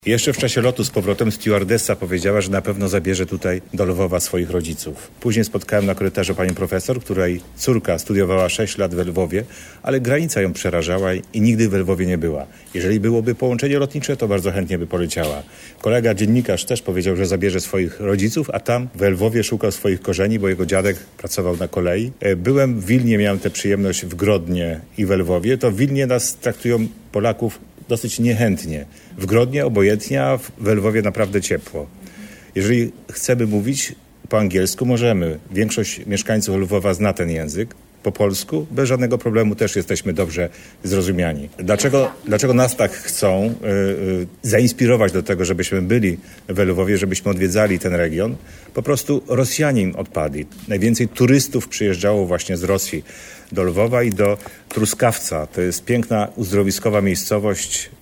Jeszcze w czasie lotu z powrotem stewardessa powiedziała, że na pewno zabierze tutaj do Lwowa swoich rodziców. Później spotkałem na korytarzu panią profesor, której córka studiowała 6 lat we Lwowie, ale granica ją przerażała i nigdy we Lwowie nie była. Jeżeli byłoby połączenie lotnicze, to bardzo chętnie by poleciała. Kolega dziennikarz też powiedział, że zabierze swoich rodziców, a tam we Lwowie szukał swoich korzeni, bo jego dziadek pracował na kolei. Byłem w Wilnie, miałem tę przyjemność w Grodnie i we Lwowie. To w Wilnie nas traktują Polaków dosyć niechętnie. W Grodnie obojętnie, a we Lwowie naprawdę ciepło. Jeżeli chcemy mówić po angielsku, możemy. Większość mieszkańców Lwowa zna ten język. Po polsku bez żadnego problemu też jesteśmy dobrze zrozumiani. Dlaczego nas tak chcą zainspirować do tego, żebyśmy byli we Lwowie, żebyśmy odwiedzali ten region? Po prostu Rosjanie im odpadli. Najwięcej turystów przyjeżdżało właśnie z Rosji do Lwowa i do Truskawca. To jest piękna, uzdrowiskowa miejscowość.